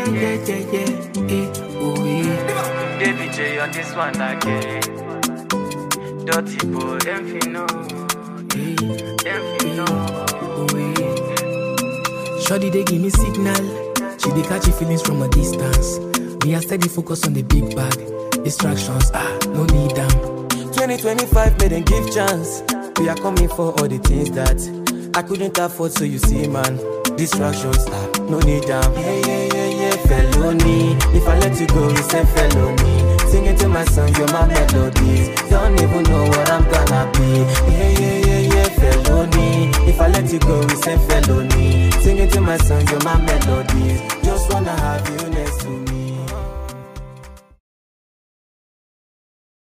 David J on this one again. Dirty boy, Enfino. Shawty, they give me signal. She dey catch feelings from a distance. We are steady focused on the big bag. Distractions, no need them. 2025 made them give chance. We are coming for all the things that I couldn't afford, so you see, man. Distractions, no need them. Yeah, felony. If I let you go, it's a felony. Singing to my song, you're my melodies. Don't even know what I'm gonna be. Yeah, felony. If I let you go, it's a felony. Singing to my song, you're my melodies.